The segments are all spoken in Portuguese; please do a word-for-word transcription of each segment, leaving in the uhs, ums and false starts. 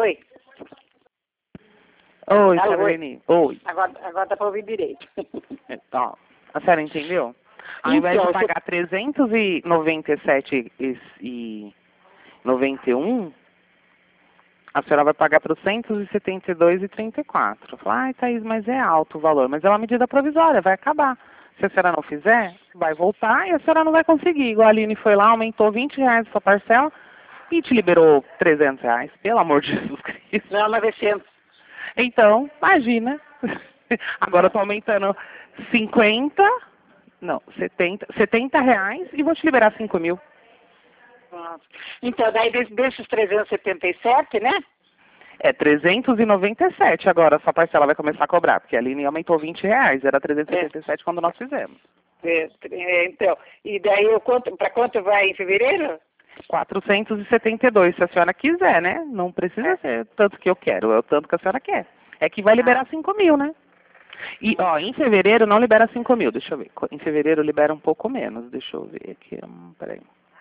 Oi. Oi, Alô, senhora oi. Leni. Oi. Agora, agora dá pra ouvir direito. Ó, a senhora entendeu? Ao invés Então, de pagar trezentos e noventa e sete e noventa e um, a senhora vai pagar trezentos e setenta e dois e trinta e quatro. Fala, ai, Thaís, mas é alto o valor. Mas é uma medida provisória, vai acabar. Se a senhora não fizer, vai voltar e a senhora não vai conseguir. Igual a Aline foi lá, aumentou vinte reais a sua parcela e te liberou trezentos reais. Pelo amor de Jesus Cristo. não, novecentos. Então, imagina. Agora eu tô aumentando cinquenta, não, setenta, setenta reais e vou te liberar cinco mil. Nossa. Então, daí des- desses trezentos e setenta e sete, né? É trezentos e noventa e sete agora, sua parcela vai começar a cobrar, porque a Aline aumentou vinte reais, era trezentos e setenta e sete quando nós fizemos. É, é, então, e daí eu quanto, pra quanto vai em fevereiro? quatrocentos e setenta e dois, se a senhora quiser, né? Não precisa É. ser tanto que eu quero, é o tanto que a senhora quer. É que vai liberar Ah. cinco mil, né? E, ó, em fevereiro não libera cinco mil, deixa eu ver. Em fevereiro libera um pouco menos, deixa eu ver aqui, hum, peraí.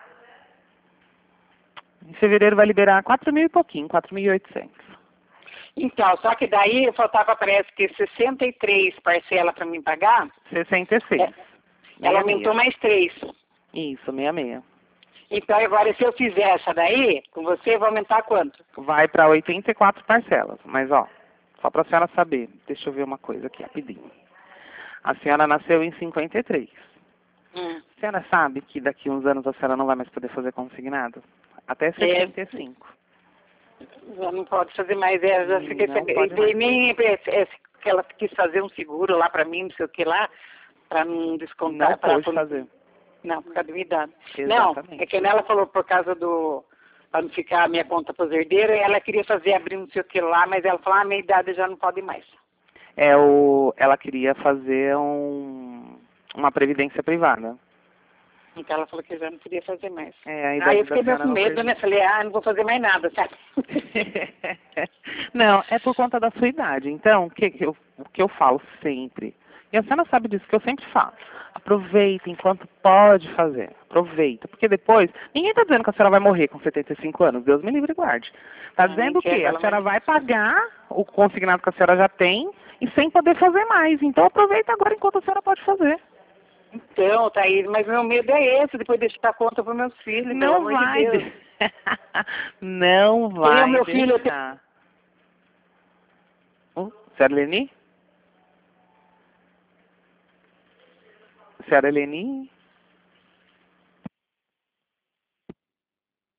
Em fevereiro vai liberar quatro mil e pouquinho, quatro mil e oitocentos. Então, só que daí faltava, parece que sessenta e três parcelas para mim pagar. sessenta e seis. É, ela aumentou mais três. Isso, sessenta e seis. Então, agora, se eu fizer essa daí, com você, vai aumentar quanto? Vai para oitenta e quatro parcelas. Mas, ó, só para a senhora saber, deixa eu ver uma coisa aqui rapidinho. A senhora nasceu em cinquenta e três. Hum. A senhora sabe que daqui uns anos a senhora não vai mais poder fazer consignado? Até sessenta e cinco. Já não pode fazer mais, é, já Hum, fiquei não sabendo. pode E mais. nem é, é, que ela quis fazer um seguro lá para mim, não sei o que lá, para não descontar. Não pra, pôde fazer. Não, por causa da minha idade. Exatamente. Não, é que ela falou por causa do... para não ficar a minha conta para os herdeiros, ela queria fazer, abrir não sei o que lá, mas ela falou, ah, minha idade já não pode mais. É o, ela queria fazer um, uma previdência privada. Então ela falou que já não podia fazer mais. É, a Aí idade eu fiquei da meio senhora com não medo, permite. né? Falei, ah, não vou fazer mais nada, sabe? Não, é por conta da sua idade. Então, o que, que eu, o que eu falo sempre, e a senhora sabe disso que eu sempre falo, aproveita enquanto pode fazer. Aproveita, porque depois, ninguém está dizendo que a senhora vai morrer com setenta e cinco anos, Deus me livre e guarde. Está Ah, dizendo o nem quero, quê? A ela senhora vai- vai pagar o consignado que a senhora já tem e sem poder fazer mais. Então aproveita agora enquanto a senhora pode fazer. Então, Thaís, mas meu medo é esse, depois deixar a conta para meus filhos, pelo Não amor vai, de Deus. de- não Quem é o vai meu filho? Eu tenho- deixar. Oh, senhora Leni? Senhora Leni?